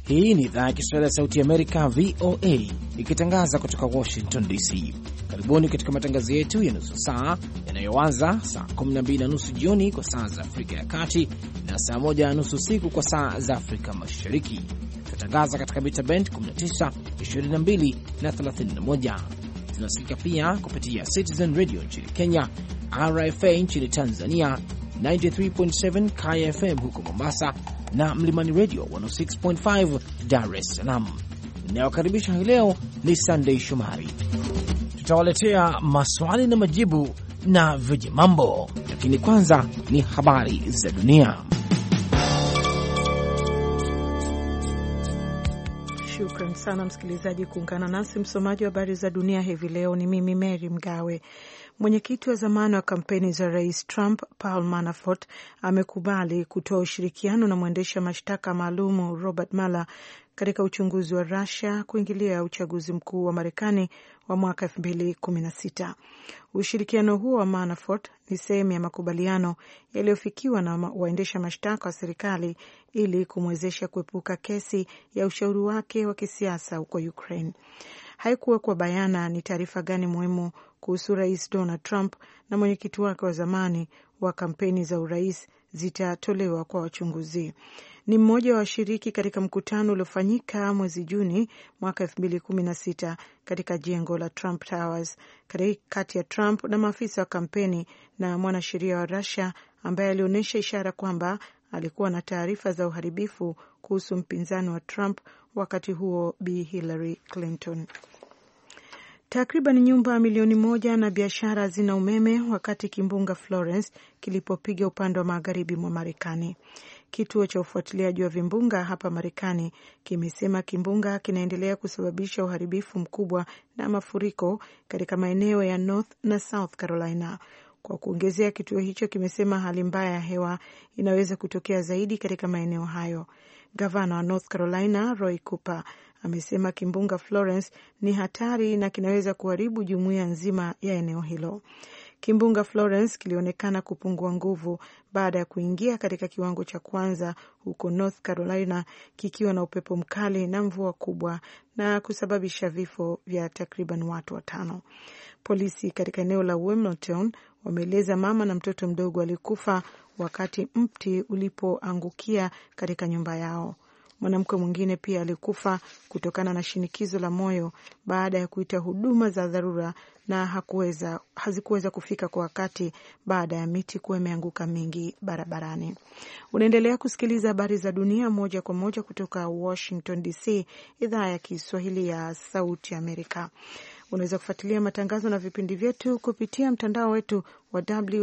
Hii ni idhaa ya Kiswahili ya Sauti ya Amerika, VOA, ikitangaza kutoka Washington DC. Karibuni katika matangazo yetu ya nusu saa yanayoanza saa 12:30 jioni kwa saa za Afrika ya Kati na saa 1:30 usiku kwa saa za Afrika Mashariki. Tunatangaza katika mita band 19, 22 na 31. Tunasikika pia kupitia Citizen Radio nchini Kenya, RFA nchini Tanzania, 93.7 KFM huko Mombasa na Mlimani Radio 106.5 Dar es Salaam. Ninayokaribisha hii leo ni Sunday Shomari. Tutawaletea maswali na majibu na vijimambo, lakini kwanza ni habari za dunia. Shukran sana msikilizaji kuungana nasi. Msomaji wa habari za dunia hivi leo ni mimi Mary Mgawe. Mwenyekiti wa zamani wa kampeni za Rais Trump, Paul Manafort, amekubali kutoa ushirikiano na mwendesha mashtaka maalumu Robert Mueller katika uchunguzi wa Russia kuingilia uchaguzi mkuu wa Marekani wa mwaka 2016. Ushirikiano huo wa Manafort ni sehemu ya makubaliano yaliyofikiwa na waendesha mashtaka wa serikali ili kumwezesha kuepuka kesi ya ushauri wake wa kisiasa huko Ukraine. Haikuwekwa bayana ni taarifa gani muhimu kuhusu Rais Donald Trump na mwenyekiti wake wa zamani wa kampeni za urais zitatolewa kwa wachunguzi. Ni mmoja wa washiriki katika mkutano uliofanyika mwezi Juni mwaka 2016 katika jengo la Trump Towers kati ya Trump na maafisa wa kampeni na mwanasheria wa Russia ambaye alionyesha ishara kwamba alikuwa na taarifa za uharibifu kuhusu mpinzani wa Trump wakati huo, Bi Hillary Clinton. Takriban nyumba milioni 1 na biashara zina umeme wakati kimbunga Florence kilipopiga upande wa magharibi mwa Marekani. Kituo cha ufuatiliaji wa vimbunga hapa Marekani kimesema kimbunga kinaendelea kusababisha uharibifu mkubwa na mafuriko katika maeneo ya North na South Carolina. Kwa kuongezea, kituo hicho kimesema hali mbaya ya hewa inaweza kutokea zaidi katika maeneo hayo. Gavana wa North Carolina, Roy Cooper, amesema kimbunga Florence ni hatari na kinaweza kuharibu jumuiya nzima ya eneo hilo. Kimbunga Florence kilionekana kupungua nguvu baada ya kuingia katika kiwango cha kwanza huko North Carolina, kikiwa na upepo mkali na mvua kubwa na kusababisha vifo vya takriban watu 5. Polisi katika eneo la Wilmington wameeleza mama na mtoto mdogo alikufa wakati mti ulipoangukia katika nyumba yao. Mwanamke mwingine pia alikufa kutokana na shinikizo la moyo baada ya kuita huduma za dharura na hazikuweza kufika kwa wakati baada ya miti kuwa imeanguka mingi barabarani. Unaendelea kusikiliza habari za dunia moja kwa moja kutoka Washington DC, idhaa ya Kiswahili ya Sauti ya Amerika. Unaweza kufuatilia matangazo na vipindi vyetu kupitia mtandao wetu wa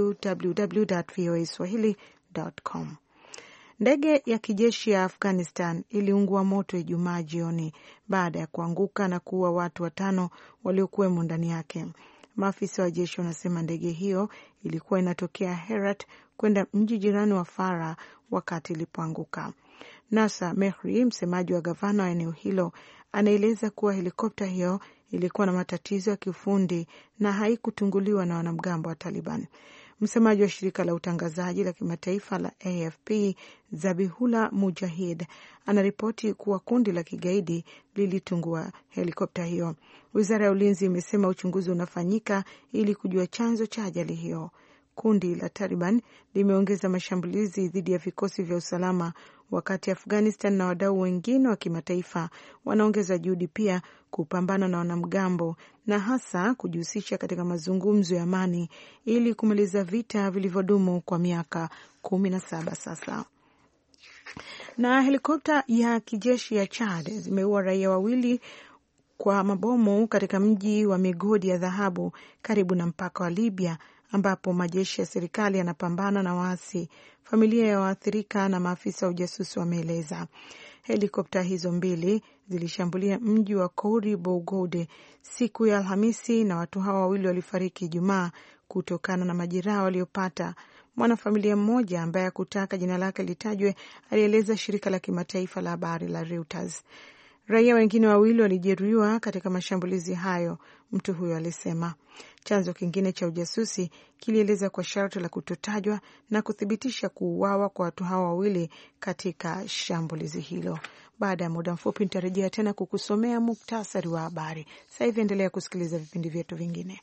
www.voaswahili.com. Ndege ya kijeshi ya Afghanistan iliungua moto Ijumaa jioni baada ya kuanguka na kuua watu 5 waliokuwemo ndani yake. Maafisa wa jeshi wanasema ndege hiyo ilikuwa inatokea Herat kwenda mji jirani wa Farah wakati ilipoanguka. Nasser Mehri, msemaji wa gavana wa eneo hilo, anaeleza kuwa helikopta hiyo ilikuwa na matatizo ya kiufundi na haikutunguliwa na wanamgambo wa Taliban. Msemaji wa shirika la utangazaji la kimataifa la AFP, Zabihullah Mujahid, anaripoti kuwa kundi la kigaidi lilitungua helikopta hiyo. Wizara ya ulinzi imesema uchunguzi unafanyika ili kujua chanzo cha ajali hiyo. Kundi la Taliban limeongeza mashambulizi dhidi ya vikosi vya usalama, wakati Afghanistan na wadau wengine wa kimataifa wanaongeza juhudi pia kupambana na wanamgambo na hasa kujihusisha katika mazungumzo ya amani ili kumaliza vita vilivyodumu kwa miaka 17 sasa. Na helikopta ya kijeshi ya Chad zimeua raia 2 kwa mabomu katika mji wa migodi ya dhahabu karibu na mpaka wa Libya, ambapo majeshi ya serikali yanapambana na waasi. Familia ya waathirika na maafisa wa ujasusi wameeleza. Helikopta hizo 2 zilishambulia mji wa Kouri Bougoude siku ya Alhamisi na watu hawa 2 walifariki Ijumaa kutokana na majeraha waliopata. Mwanafamilia mmoja ambaye hakutaka jina lake litajwe alieleza shirika la kimataifa la habari la Reuters. Raia wengine 2 walijeruhiwa katika mashambulizi hayo, mtu huyo alisema. Chanzo kingine cha ujasusi kilieleza kwa sharti la kutotajwa na kuthibitisha kuuawa kwa watu hao 2 katika shambulizi hilo. Baada ya muda mfupi nitarejea tena kukusomea muktasari wa habari. Sasa hivi endelea kusikiliza vipindi vyetu vingine.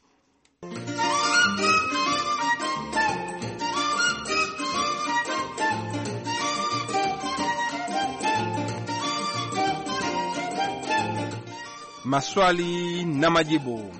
Maswali na majibu.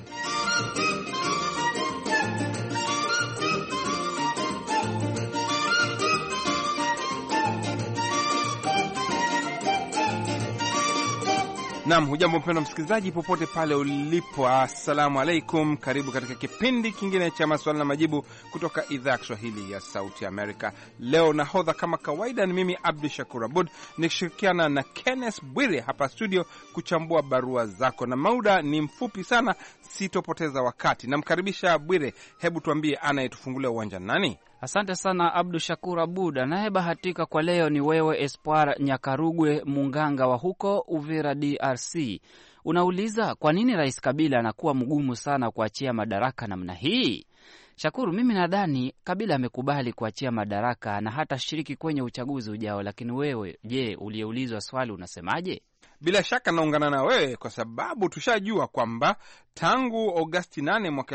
Naam, hujambo mpendwa msikilizaji popote pale ulipo. Assalamu alaikum. Karibu katika kipindi kingine cha maswali na majibu kutoka idhaa ya Kiswahili ya Sauti Amerika. Leo nahodha kama kawaida ni mimi Abdu Shakur Abud nikishirikiana na Kenneth Bwire hapa studio kuchambua barua zako, na muda ni mfupi sana, sitopoteza wakati. Namkaribisha Bwire, hebu tuambie anayetufungulia uwanja nani? Asante sana Abdu Shakur Abud. Anayebahatika kwa leo ni wewe Espoir Nyakarugwe Munganga wa huko Uvira, DRC. Unauliza kwa nini Rais Kabila anakuwa mgumu sana kuachia madaraka namna hii? Shakuru, mimi nadhani Kabila amekubali kuachia madaraka na hata shiriki kwenye uchaguzi ujao, lakini wewe, je, uliyeulizwa swali unasemaje? Bila shaka naungana na wewe kwa sababu tushajua kwamba tangu Agosti 8 mwaka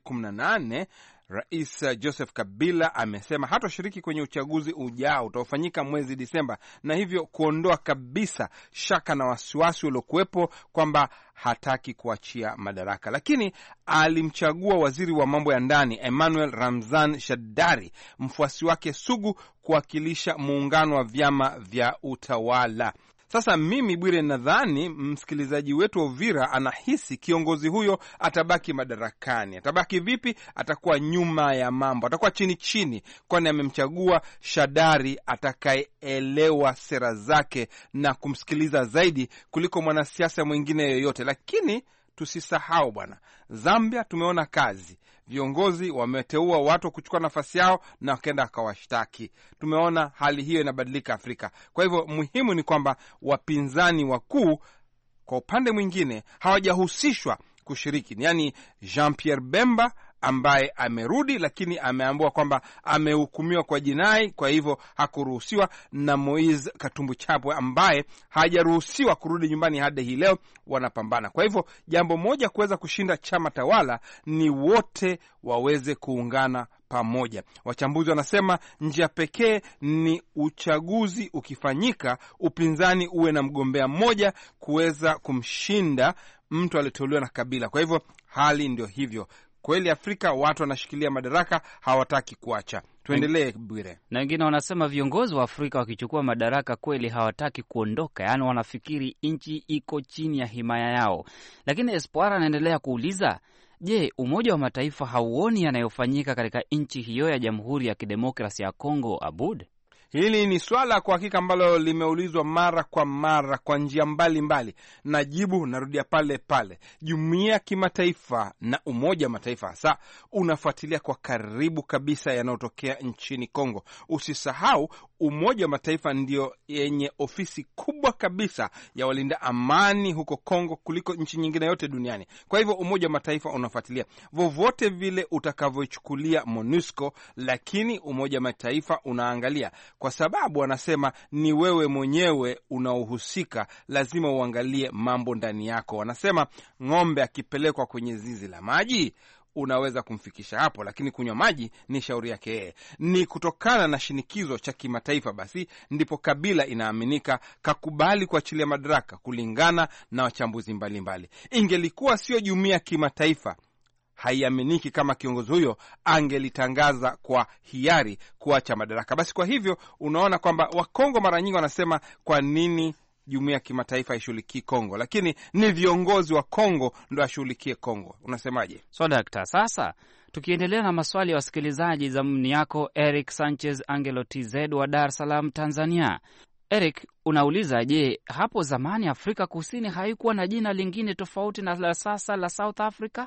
2018 Rais Joseph Kabila amesema hatoshiriki kwenye uchaguzi ujao utaofanyika mwezi Disemba, na hivyo kuondoa kabisa shaka na wasiwasi uliokuwepo kwamba hataki kuachia madaraka. Lakini alimchagua waziri wa mambo ya ndani Emmanuel Ramzan Shadari, mfuasi wake sugu, kuwakilisha muungano wa vyama vya utawala. Sasa mimi Bwire, nadhani msikilizaji wetu Uvira anahisi kiongozi huyo atabaki madarakani. Atabaki vipi? Atakuwa nyuma ya mambo, atakuwa chini chini, kwani amemchagua Shadari atakayeelewa sera zake na kumsikiliza zaidi kuliko mwanasiasa mwingine yoyote. Lakini tusisahau bwana, Zambia tumeona kazi, viongozi wameteua watu kuchukua nafasi yao na wakaenda akawashtaki. Tumeona hali hiyo inabadilika Afrika. Kwa hivyo muhimu ni kwamba wapinzani wakuu kwa upande mwingine hawajahusishwa kushiriki, yaani Jean-Pierre Bemba ambaye amerudi lakini ameambiwa kwamba amehukumiwa kwa jinai, kwa hivyo hakuruhusiwa, na Moise Katumbi Chapwe ambaye hajaruhusiwa kurudi nyumbani hadi hii leo, wanapambana. Kwa hivyo jambo moja kuweza kushinda chama tawala ni wote waweze kuungana pamoja. Wachambuzi wanasema njia pekee ni uchaguzi ukifanyika, upinzani uwe na mgombea mmoja kuweza kumshinda mtu aliyeteuliwa na Kabila. Kwa hivyo hali ndio hivyo. Kweli Afrika watu wanashikilia madaraka, hawataki kuacha. Tuendelee Bwire. Na wengine wanasema viongozi wa Afrika wakichukua madaraka kweli hawataki kuondoka, yaani wanafikiri nchi iko chini ya himaya yao. Lakini Espoir anaendelea kuuliza, je, Umoja wa Mataifa hauoni yanayofanyika katika nchi hiyo ya Jamhuri ya Kidemokrasia ya Kongo, Abud? Hili ni swala kwa hakika ambalo limeulizwa mara kwa mara kwa njia mbalimbali, na jibu narudia pale pale. Jumuiya ya kimataifa na Umoja wa Mataifa hasa unafuatilia kwa karibu kabisa yanayotokea nchini Kongo. Usisahau Umoja wa Mataifa ndio yenye ofisi kubwa kabisa ya walinda amani huko Kongo kuliko nchi nyingine yote duniani. Kwa hivyo Umoja wa Mataifa unafuatilia vovote vile utakavyochukulia MONUSCO, lakini Umoja wa Mataifa unaangalia kwa sababu wanasema ni wewe mwenyewe unaohusika, lazima uangalie mambo ndani yako. Wanasema ng'ombe akipelekwa kwenye zizi la maji unaweza kumfikisha hapo, lakini kunywa maji ni shauri yake yeye. Ni kutokana na shinikizo cha kimataifa basi ndipo Kabila inaaminika kakubali kuachilia madaraka, kulingana na wachambuzi mbalimbali. Ingelikuwa sio jumuiya ya kimataifa, haiaminiki kama kiongozi huyo angelitangaza kwa hiari kuacha madaraka. Basi kwa hivyo unaona kwamba Wakongo mara nyingi wanasema kwa nini jumuiya ya kimataifa haishughulikii Kongo, lakini ni viongozi wa Kongo ndio ashughulikie Kongo. Unasemaje? So dakta, sasa tukiendelea na maswali ya wasikilizaji, zamuni yako Eric Sanchez Angelo TZ wa Dar es Salaam, Tanzania. Eric unauliza, je, hapo zamani Afrika Kusini haikuwa na jina lingine tofauti na la sasa la South Africa?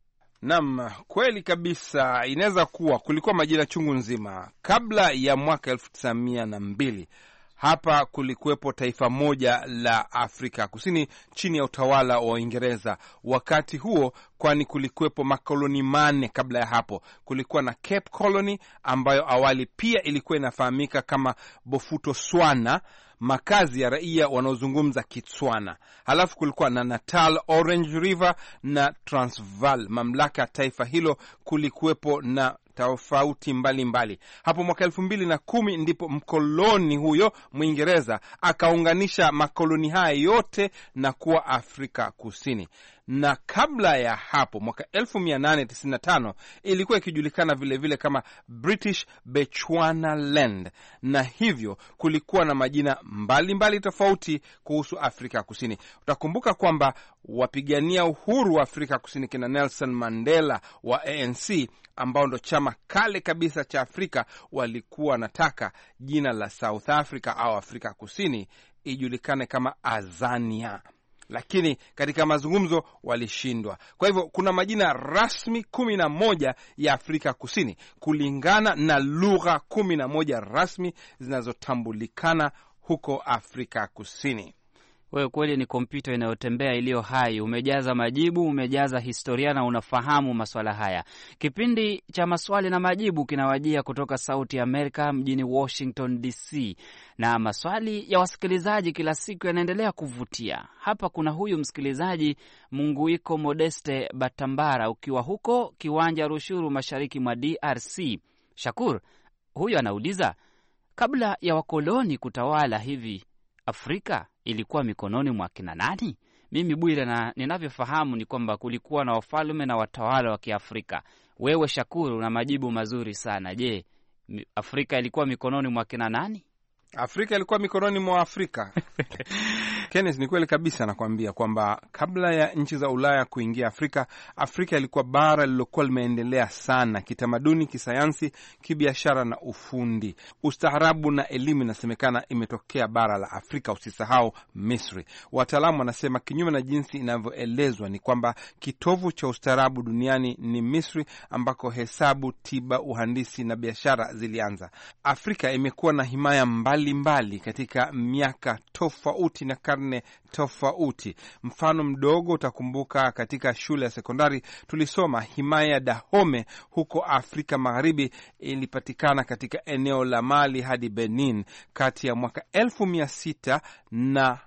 Naam, kweli kabisa. Inaweza kuwa kulikuwa majina chungu nzima kabla ya mwaka 1902. Hapa kulikuwepo taifa moja la Afrika Kusini chini ya utawala wa Uingereza wakati huo, kwani kulikuwepo makoloni 4 kabla ya hapo. Kulikuwa na Cape Colony ambayo awali pia ilikuwa inafahamika kama Bophuthatswana, makazi ya raia wanaozungumza Kitswana. Halafu kulikuwa na Natal, Orange River na Transvaal. Mamlaka ya taifa hilo kulikuwepo na tofauti mbalimbali. Hapo mwaka 2010 ndipo mkoloni huyo Mwingereza akaunganisha makoloni haya yote na kuwa Afrika Kusini. Na kabla ya hapo mwaka 1895 ilikuwa ikijulikana vile vile kama British Bechuanaland, na hivyo kulikuwa na majina mbalimbali tofauti kuhusu Afrika Kusini. Utakumbuka kwamba wapigania uhuru wa Afrika Kusini kina Nelson Mandela wa ANC, ambao ndo chama kale kabisa cha Afrika, walikuwa wanataka jina la South Africa au Afrika Kusini ijulikane kama Azania, lakini katika mazungumzo walishindwa. Kwa hivyo kuna majina rasmi 11 ya Afrika Kusini kulingana na lugha 11 rasmi zinazotambulikana huko Afrika Kusini. Wewe kweli ni kompyuta inayotembea iliyo hai. Umejaza majibu, umejaza historia na unafahamu maswala haya. Kipindi cha maswali na majibu kinawajia kutoka Sauti ya Amerika mjini Washington DC, na maswali ya wasikilizaji kila siku yanaendelea kuvutia. Hapa kuna huyu msikilizaji Munguiko Modeste Batambara, ukiwa huko Kiwanja Rushuru, mashariki mwa DRC. Shakur, huyu anauliza, kabla ya wakoloni kutawala hivi, Afrika ilikuwa mikononi mwa kina nani? Mimi Bwire, na ninavyofahamu ni kwamba kulikuwa na wafalme na watawala wa Kiafrika. Wewe Shakuru una majibu mazuri sana. Je, Afrika ilikuwa mikononi mwa kina nani? Afrika ilikuwa mikononi mwa Afrika. Kenneth, ni kweli kabisa, nakwambia kwamba kabla ya nchi za Ulaya kuingia Afrika, Afrika ilikuwa bara lililokuwa limeendelea sana kitamaduni, kisayansi, kibiashara na ufundi. Ustaarabu na elimu inasemekana imetokea bara la Afrika. Usisahau Misri. Wataalamu wanasema kinyume na jinsi inavyoelezwa ni kwamba kitovu cha ustaarabu duniani ni Misri, ambako hesabu, tiba, uhandisi na biashara zilianza. Afrika imekuwa na himaya mbalimbali katika miaka tofauti na karne tofauti. Mfano mdogo, utakumbuka katika shule ya sekondari tulisoma himaya ya Dahomey huko Afrika Magharibi ilipatikana katika eneo la Mali hadi Benin kati ya mwaka 1600 na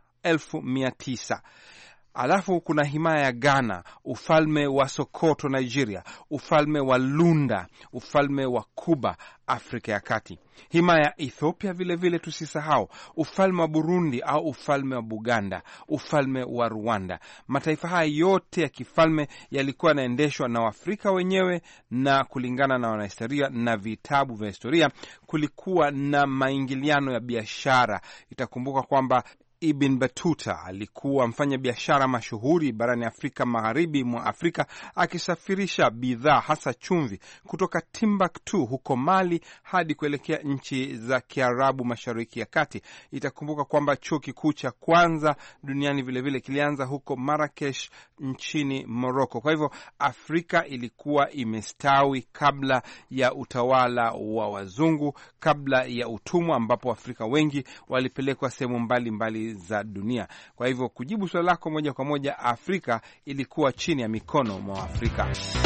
1900. Alafu kuna himaya ya Ghana, ufalme wa Sokoto Nigeria, ufalme wa Lunda, ufalme wa Kuba Afrika ya Kati, himaya ya Ethiopia vile vile tusisahau, ufalme wa Burundi au ufalme wa Buganda, ufalme wa Rwanda. Mataifa haya yote ya kifalme yalikuwa yanaendeshwa na Waafrika wenyewe, na kulingana na wanahistoria na vitabu vya historia kulikuwa na maingiliano ya biashara. Itakumbuka kwamba Ibn Battuta alikuwa mfanya biashara mashuhuri barani Afrika Magharibi mwa Afrika, akisafirisha bidhaa hasa chumvi kutoka Timbuktu huko Mali hadi kuelekea nchi za Kiarabu Mashariki ya Kati. Itakumbuka kwamba chuo kikuu cha kwanza duniani vile vile kilianza huko Marrakesh nchini Morocco. Kwa hivyo Afrika ilikuwa imestawi kabla ya utawala wa wazungu, kabla ya utumwa, ambapo Afrika wengi walipelekwa sehemu mbalimbali za dunia. Kwa hivyo kujibu swali lako moja kwa moja, Afrika ilikuwa chini ya mikono mwa Afrika.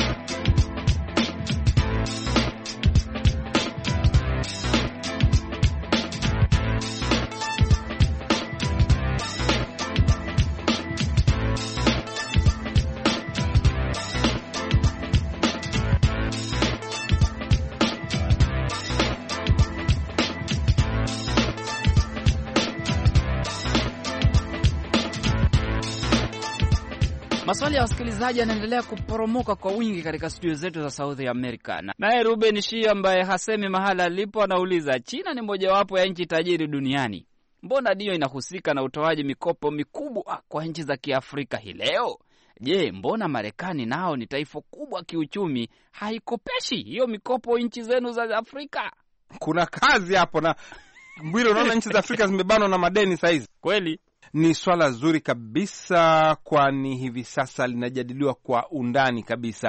Maswali ya wasikilizaji yanaendelea kuporomoka kwa wingi katika studio zetu za Sauti ya Amerika. Naye Ruben Shio ambaye hasemi mahala alipo anauliza, China ni mojawapo ya nchi tajiri duniani. Mbona ndiyo inahusika na utoaji mikopo mikubwa kwa nchi za Kiafrika hii leo? Je, mbona Marekani nao ni taifa kubwa kiuchumi haikopeshi hiyo mikopo nchi zenu za Afrika? Kuna kazi hapo, na Mbwilo, unaona nchi za Afrika zimebanwa na madeni saizi. Kweli ni swala zuri kabisa, kwani hivi sasa linajadiliwa kwa undani kabisa.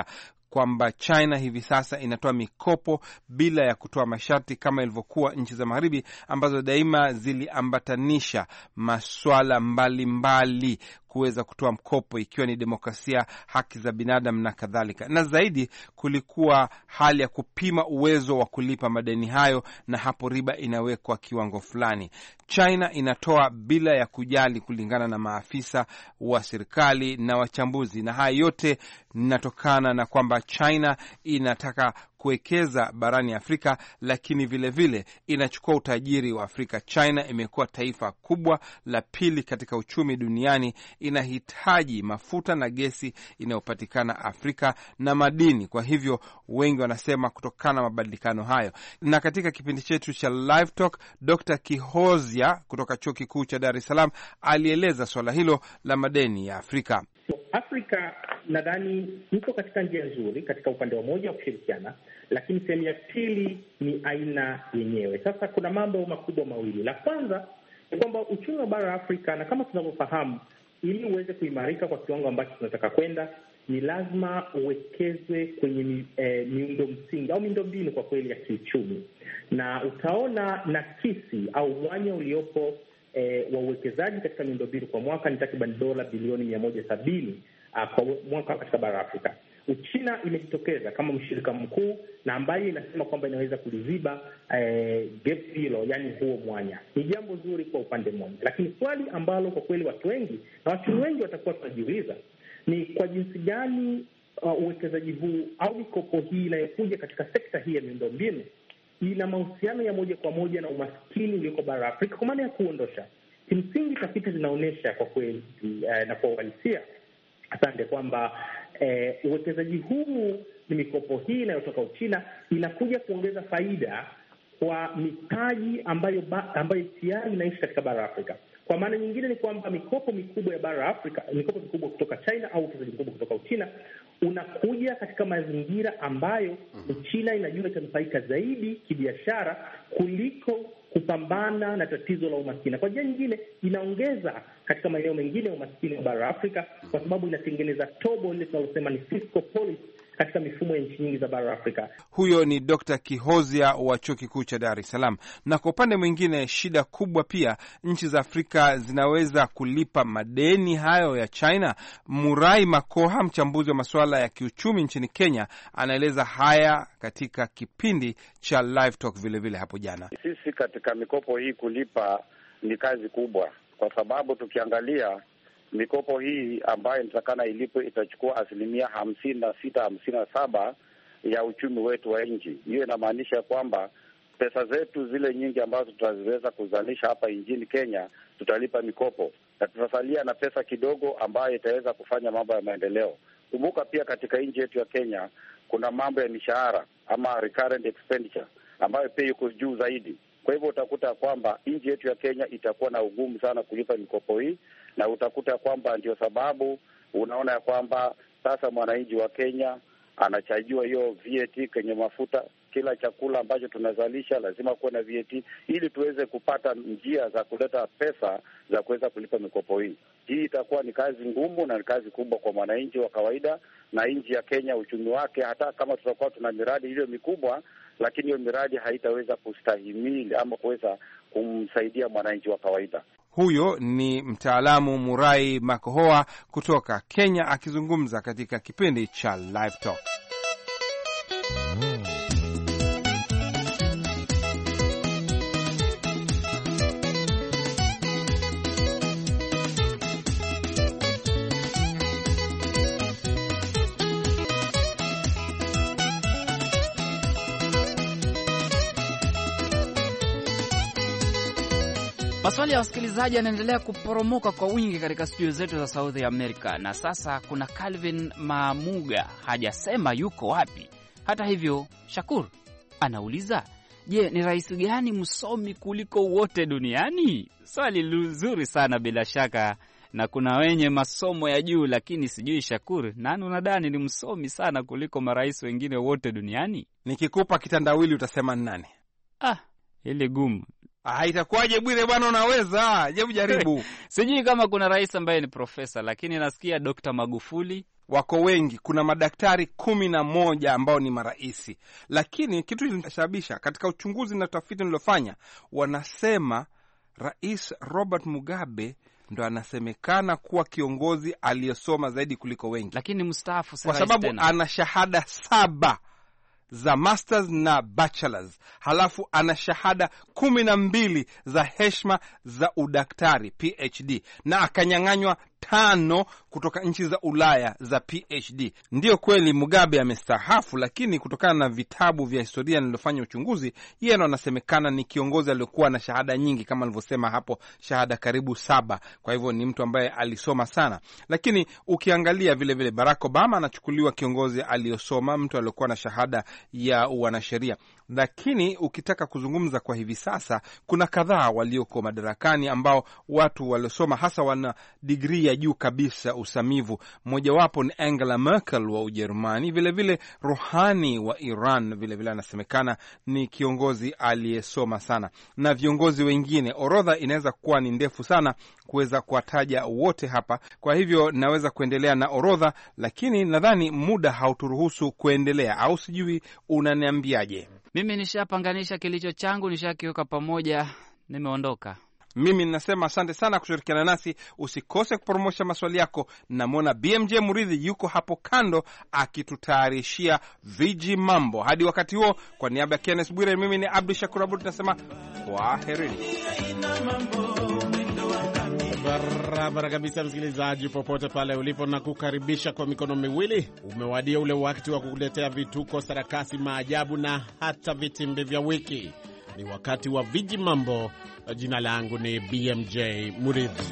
kwamba China hivi sasa inatoa mikopo bila ya kutoa masharti kama ilivyokuwa nchi za magharibi ambazo daima ziliambatanisha maswala mbalimbali kuweza kutoa mkopo, ikiwa ni demokrasia, haki za binadamu na kadhalika. Na zaidi kulikuwa hali ya kupima uwezo wa kulipa madeni hayo, na hapo riba inawekwa kiwango fulani. China inatoa bila ya kujali, kulingana na maafisa wa serikali na wachambuzi, na haya yote inatokana na kwamba China inataka kuwekeza barani Afrika, lakini vile vile inachukua utajiri wa Afrika. China imekuwa taifa kubwa la pili katika uchumi duniani, inahitaji mafuta na gesi inayopatikana Afrika na madini. Kwa hivyo wengi wanasema kutokana na mabadilikano hayo. Na katika kipindi chetu cha Live Talk, Dr. Kihozia kutoka Chuo Kikuu cha Dar es Salaam alieleza swala hilo la madeni ya Afrika. Afrika nadhani iko katika njia nzuri katika upande wa moja wa kushirikiana, lakini sehemu ya pili ni aina yenyewe. Sasa kuna mambo makubwa mawili. La kwanza ni kwamba uchumi wa bara la Afrika, na kama tunavyofahamu, ili uweze kuimarika kwa kiwango ambacho tunataka kwenda, ni lazima uwekezwe kwenye miundo msingi au miundombinu kwa kweli ya kiuchumi, na utaona nakisi au mwanya uliopo wa uwekezaji katika miundombinu kwa mwaka ni takriban dola bilioni 170 kwa mwaka katika bara Afrika. Uchina imejitokeza kama mshirika mkuu na ambaye inasema kwamba inaweza kuliziba gap hilo, yani huo mwanya. Ni jambo zuri kwa upande mmoja, lakini swali ambalo kwa kweli watu wengi na wachumi wengi watakuwa tunajiuliza ni kwa jinsi gani uwekezaji huu au mikopo hii inayokuja katika sekta hii ya miundombinu ina mahusiano ya moja kwa moja na umaskini ulioko bara Afrika, kwa maana ya kuondosha. Kimsingi tafiti zinaonyesha kwa kweli na kwa uhalisia, asante, kwamba uwekezaji huu ni mikopo hii inayotoka Uchina inakuja kuongeza faida kwa mitaji ambayo tayari inaishi katika bara Afrika. Kwa maana nyingine ni kwamba mikopo mikubwa ya bara Afrika, mikopo mikubwa kutoka China au uwekezaji mkubwa kutoka Uchina unakuja katika mazingira ambayo Uchina inajua itanufaika zaidi kibiashara kuliko kupambana na tatizo la umaskini. Kwa njia nyingine, inaongeza katika maeneo mengine ya umaskini wa bara Afrika, kwa sababu inatengeneza tobo ile tunalosema ni fiscal policy katika mifumo ya nchi nyingi za bara Afrika. Huyo ni Dr. Kihozia wa Chuo Kikuu cha Dar es Salaam. Na kwa upande mwingine, shida kubwa pia, nchi za Afrika zinaweza kulipa madeni hayo ya China. Murai Makoha, mchambuzi wa masuala ya kiuchumi nchini Kenya, anaeleza haya katika kipindi cha Live Talk vile hapo jana. Sisi katika mikopo hii kulipa ni kazi kubwa, kwa sababu tukiangalia mikopo hii ambayo inatakana ilipo itachukua 56-57 ya uchumi wetu wa nchi. Hiyo inamaanisha kwamba pesa zetu zile nyingi ambazo tutaziweza kuzalisha hapa nchini Kenya tutalipa mikopo, na tutasalia na pesa kidogo ambayo itaweza kufanya mambo ya maendeleo. Kumbuka pia katika nchi yetu ya Kenya kuna mambo ya mishahara ama recurrent expenditure ambayo pia iko juu zaidi. Kwa hivyo utakuta kwamba nchi yetu ya Kenya itakuwa na ugumu sana kulipa mikopo hii, na utakuta kwamba ndio sababu unaona ya kwamba sasa mwananchi wa Kenya anachajiwa hiyo VAT kwenye mafuta. Kila chakula ambacho tunazalisha lazima kuwe na VAT ili tuweze kupata njia za kuleta pesa za kuweza kulipa mikopo hii. Hii itakuwa ni kazi ngumu na ni kazi kubwa kwa mwananchi wa kawaida, na nchi ya Kenya uchumi wake, hata kama tutakuwa tuna miradi hiyo mikubwa, lakini hiyo miradi haitaweza kustahimili ama kuweza kumsaidia mwananchi wa kawaida. Huyo ni mtaalamu Murai Makohoa kutoka Kenya akizungumza katika kipindi cha Live Talk. Maswali ya wasikilizaji yanaendelea kuporomoka kwa wingi katika studio zetu za Sauti ya Amerika. Na sasa kuna Calvin Mamuga, hajasema yuko wapi. Hata hivyo, Shakur anauliza, je, ni rais gani msomi kuliko wote duniani? Swali zuri sana bila shaka, na kuna wenye masomo ya juu, lakini sijui Shakur, nani unadhani ni msomi sana kuliko marais wengine wote duniani? Nikikupa kitandawili utasema nani? Ili gumu. Itakuwaje Bwire bwana, unaweza hebu jaribu. Sijui kama kuna rais ambaye ni profesa, lakini nasikia Dr. Magufuli. Wako wengi, kuna madaktari 11 ambao ni maraisi. Lakini kitu kilinashabisha katika uchunguzi na tafiti nilofanya, wanasema Rais Robert Mugabe ndo anasemekana kuwa kiongozi aliyesoma zaidi kuliko wengi, lakini mstaafu kwa sababu ana shahada 7 za masters na bachelors, halafu ana shahada 12 za heshima za udaktari PhD, na akanyang'anywa 5 kutoka nchi za Ulaya za PhD. Ndiyo kweli Mugabe amestaafu, lakini kutokana na vitabu vya historia nilofanya uchunguzi, yeye ndo anasemekana ni kiongozi aliyokuwa na shahada nyingi, kama alivyosema hapo, shahada karibu 7. Kwa hivyo ni mtu ambaye alisoma sana. Lakini ukiangalia vile vile Barack Obama anachukuliwa kiongozi aliyosoma, mtu aliyokuwa na shahada ya wanasheria. Lakini ukitaka kuzungumza kwa hivi sasa, kuna kadhaa walioko madarakani ambao watu waliosoma, hasa wana degree ya juu kabisa usamivu. Mmojawapo ni Angela Merkel wa Ujerumani, vile vile Rouhani wa Iran, vile vile anasemekana ni kiongozi aliyesoma sana, na viongozi wengine. Orodha inaweza kuwa ni ndefu sana kuweza kuwataja wote hapa, kwa hivyo naweza kuendelea na orodha, lakini nadhani muda hauturuhusu kuendelea, au sijui unaniambiaje? Mimi nishapanganisha kilicho changu, nishakiweka pamoja, nimeondoka. Mimi ninasema asante sana kushirikiana nasi. Usikose kupromosha maswali yako. Namwona BMJ Muridhi yuko hapo kando akitutayarishia viji mambo. Hadi wakati huo, kwa niaba ya Kenneth Bwire, mimi ni Abdul Shakur Abud, nasema kwaherini. Barabara kabisa, msikilizaji popote pale ulipo, na kukaribisha kwa mikono miwili. Umewadia ule wakati wa kukuletea vituko, sarakasi, maajabu na hata vitimbi vya wiki. Ni wakati wa viji mambo. Jina langu ni BMJ Muridhi.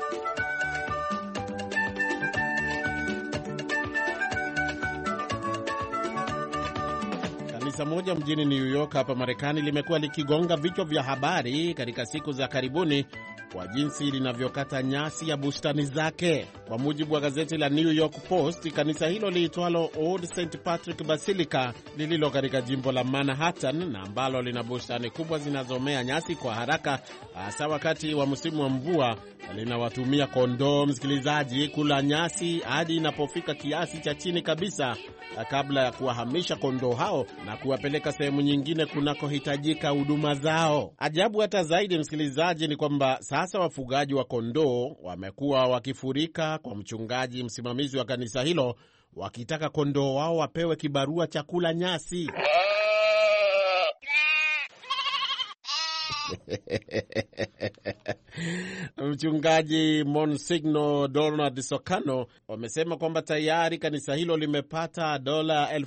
Kanisa moja mjini New York hapa Marekani limekuwa likigonga vichwa vya habari katika siku za karibuni kwa jinsi linavyokata nyasi ya bustani zake. Kwa mujibu wa gazeti la New York Post, kanisa hilo liitwalo Old St. Patrick Basilica lililo katika jimbo la Manhattan, na ambalo lina bustani kubwa zinazomea nyasi kwa haraka, hasa wakati wa msimu wa mvua, linawatumia kondoo, msikilizaji, kula nyasi hadi inapofika kiasi cha chini kabisa, kabla ya kuwahamisha kondoo hao na kuwapeleka sehemu nyingine kunakohitajika huduma zao. Ajabu hata zaidi, msikilizaji, ni kwamba sasa wafugaji wa kondoo wamekuwa wakifurika kwa mchungaji msimamizi wa kanisa hilo, wakitaka kondoo wao wapewe kibarua cha kula nyasi. Mchungaji Monsignor Donald Socano wamesema kwamba tayari kanisa hilo limepata dola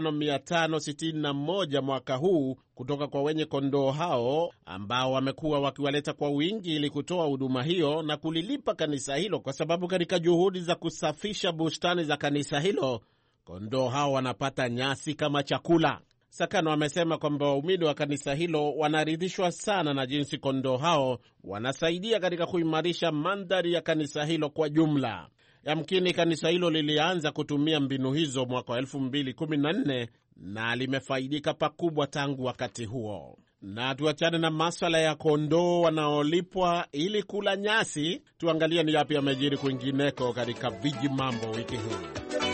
5,561 mwaka huu kutoka kwa wenye kondoo hao ambao wamekuwa wakiwaleta kwa wingi ili kutoa huduma hiyo na kulilipa kanisa hilo, kwa sababu katika juhudi za kusafisha bustani za kanisa hilo, kondoo hao wanapata nyasi kama chakula. Sakano amesema kwamba waumini wa kanisa hilo wanaridhishwa sana na jinsi kondoo hao wanasaidia katika kuimarisha mandhari ya kanisa hilo kwa jumla. Yamkini kanisa hilo lilianza kutumia mbinu hizo mwaka 2014 na limefaidika pakubwa tangu wakati huo. Na tuachane na maswala ya kondoo wanaolipwa ili kula nyasi, tuangalie ni yapi yamejiri kwingineko katika viji mambo wiki hii.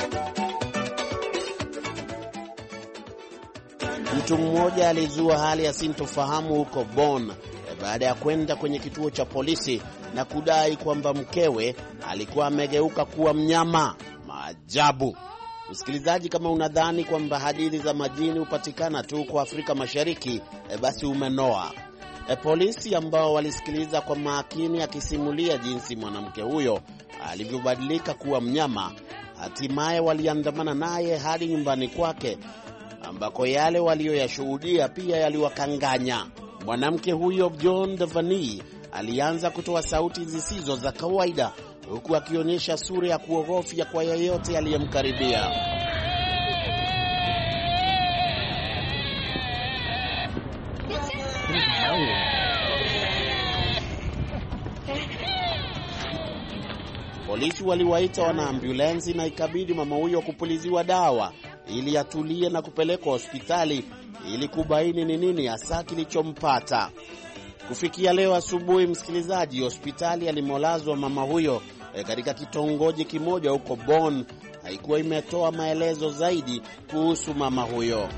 Mtu mmoja alizua hali ya sintofahamu huko Bonn baada ya kwenda kwenye kituo cha polisi na kudai kwamba mkewe alikuwa amegeuka kuwa mnyama. Maajabu. Msikilizaji, kama unadhani kwamba hadithi za majini hupatikana tu kwa Afrika Mashariki, basi umenoa. Polisi ambao walisikiliza kwa makini akisimulia jinsi mwanamke huyo alivyobadilika kuwa mnyama, hatimaye waliandamana naye hadi nyumbani kwake, ambako yale walioyashuhudia pia yaliwakanganya. Mwanamke huyo John Devani alianza kutoa sauti zisizo za kawaida, huku akionyesha sura ya kuogofya kwa yeyote aliyemkaribia. Polisi waliwaita wanaambulensi na ikabidi mama huyo kupuliziwa dawa ili atulie na kupelekwa hospitali ili kubaini ni nini hasa kilichompata. Kufikia leo asubuhi, msikilizaji, hospitali alimolazwa mama huyo katika kitongoji kimoja huko Bonn haikuwa imetoa maelezo zaidi kuhusu mama huyo.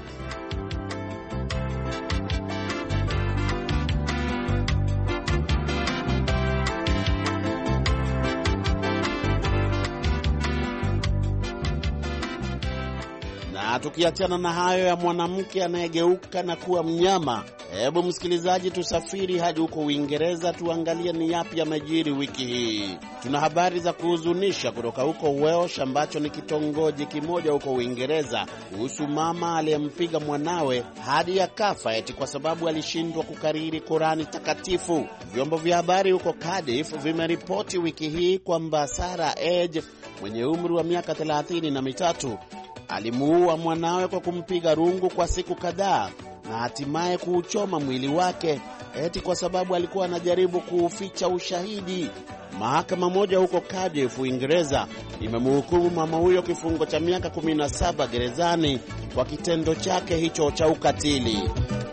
Na tukiachana na hayo ya mwanamke anayegeuka na kuwa mnyama, hebu msikilizaji, tusafiri hadi huko Uingereza tuangalie ni yapi yamejiri wiki hii. Tuna habari za kuhuzunisha kutoka huko Welsh ambacho ni kitongoji kimoja huko Uingereza kuhusu mama aliyempiga mwanawe hadi akafa eti kwa sababu alishindwa kukariri Qurani takatifu. Vyombo vya habari huko Cardiff vimeripoti wiki hii kwamba Sarah Edge mwenye umri wa miaka 33 alimuua mwanawe kwa kumpiga rungu kwa siku kadhaa na hatimaye kuuchoma mwili wake eti kwa sababu alikuwa anajaribu kuuficha ushahidi. Mahakama moja huko Cardiff, Uingereza, imemhukumu mama huyo kifungo cha miaka 17 gerezani kwa kitendo chake hicho cha ukatili.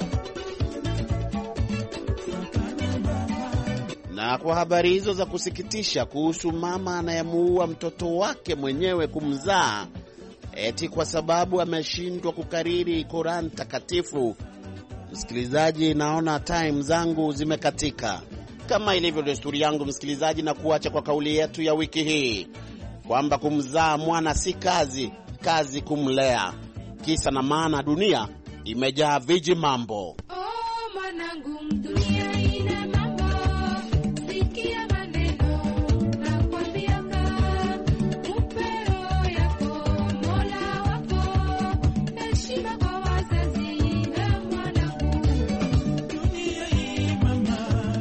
Na kwa habari hizo za kusikitisha kuhusu mama anayemuua mtoto wake mwenyewe kumzaa eti kwa sababu ameshindwa kukariri Qur'an takatifu, msikilizaji, naona time zangu zimekatika. Kama ilivyo desturi yangu, msikilizaji, na kuacha kwa kauli yetu ya wiki hii kwamba kumzaa mwana si kazi, kazi kumlea. Kisa na maana, dunia imejaa viji mambo. Oh, mwanangu, dunia ina mambo. Sikia maneno na kwambia upeo yako Mola wako. Heshima kwa wazazi na mwanangu. Dunia ina mambo.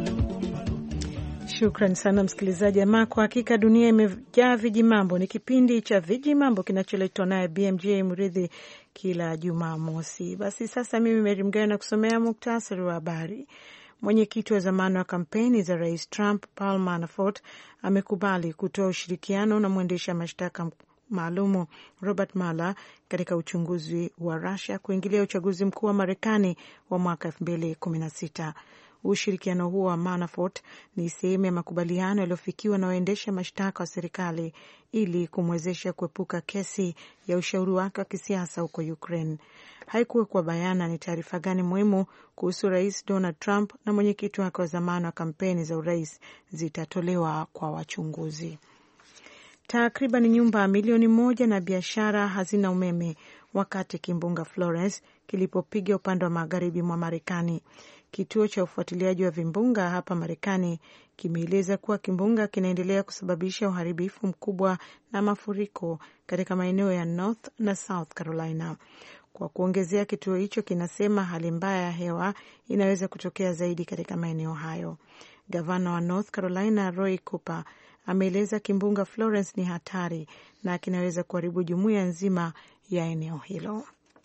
Shukran sana msikilizaji. Ama kwa hakika dunia imejaa viji mambo. Ni kipindi cha viji mambo kinacholetwa naye BMJ Mridhi kila Jumamosi. Basi sasa mimi Mary Mgawe na kusomea muktasari wa habari. Mwenyekiti wa zamani wa kampeni za Rais Trump, Paul Manafort, amekubali kutoa ushirikiano na mwendesha mashtaka maalumu Robert Mueller katika uchunguzi wa Russia kuingilia uchaguzi mkuu wa Marekani wa mwaka 2016. Ushirikiano huo wa Manafort ni sehemu ya makubaliano yaliyofikiwa na waendesha mashtaka wa serikali ili kumwezesha kuepuka kesi ya ushauri wake wa kisiasa huko Ukraine. Haikuwekwa bayana ni taarifa gani muhimu kuhusu Rais Donald Trump na mwenyekiti wake wa zamani wa kampeni za urais zitatolewa kwa wachunguzi. Takriban nyumba milioni 1 na biashara hazina umeme wakati kimbunga Florence kilipopiga upande wa magharibi mwa Marekani. Kituo cha ufuatiliaji wa vimbunga hapa Marekani kimeeleza kuwa kimbunga kinaendelea kusababisha uharibifu mkubwa na mafuriko katika maeneo ya North na South Carolina. Kwa kuongezea, kituo hicho kinasema hali mbaya ya hewa inaweza kutokea zaidi katika maeneo hayo. Gavana wa North Carolina Roy Cooper ameeleza kimbunga Florence ni hatari na kinaweza kuharibu jumuiya nzima ya eneo hilo.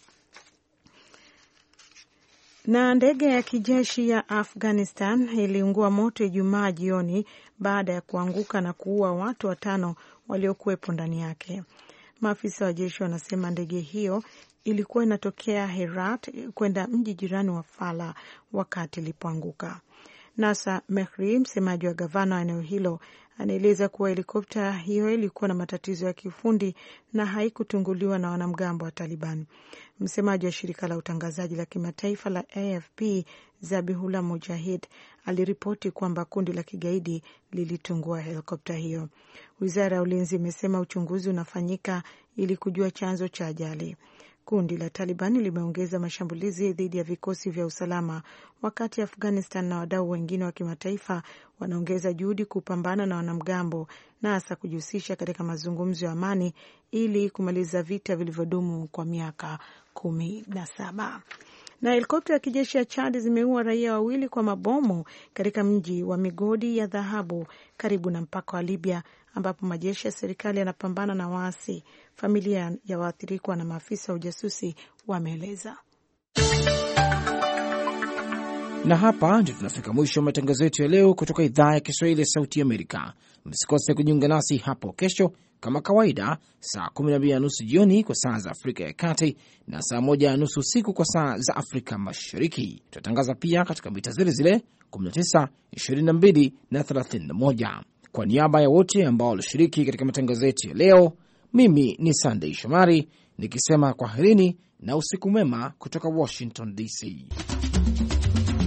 Na ndege ya kijeshi ya Afghanistan iliungua moto Ijumaa jioni baada ya kuanguka na kuua watu 5 waliokuwepo ndani yake. Maafisa wa jeshi wanasema ndege hiyo ilikuwa inatokea Herat kwenda mji jirani wa Fala wakati ilipoanguka. Nasa Mehri, msemaji wa gavana wa eneo hilo, anaeleza kuwa helikopta hiyo ilikuwa na matatizo ya kiufundi na haikutunguliwa na wanamgambo wa Taliban. Msemaji wa shirika la utangazaji la kimataifa la AFP, Zabihullah Mujahid, aliripoti kwamba kundi la kigaidi lilitungua helikopta hiyo. Wizara ya ulinzi imesema uchunguzi unafanyika ili kujua chanzo cha ajali. Kundi la Taliban limeongeza mashambulizi dhidi ya vikosi vya usalama, wakati Afghanistan na wadau wengine wa kimataifa wanaongeza juhudi kupambana na wanamgambo na hasa kujihusisha katika mazungumzo ya amani ili kumaliza vita vilivyodumu kwa miaka 17. Na helikopta ya kijeshi ya Chad zimeua raia 2 kwa mabomu katika mji wa migodi ya dhahabu karibu na mpaka wa Libya, ambapo majeshi ya serikali yanapambana na waasi. Familia ya waathirikwa na maafisa wa ujasusi wameeleza. Na hapa ndio tunafika mwisho wa matangazo yetu ya leo kutoka idhaa ya Kiswahili ya Sauti Amerika. Msikose kujiunga nasi hapo kesho kama kawaida, saa 12:30 jioni kwa saa za Afrika ya Kati na saa 1:30 usiku kwa saa za Afrika Mashariki. Tutatangaza pia katika mita zile zile 19, 22 na 31. Kwa niaba ya wote ambao walishiriki katika matangazo yetu ya leo, mimi ni Sunday Shomari nikisema kwaherini na usiku mwema kutoka Washington DC.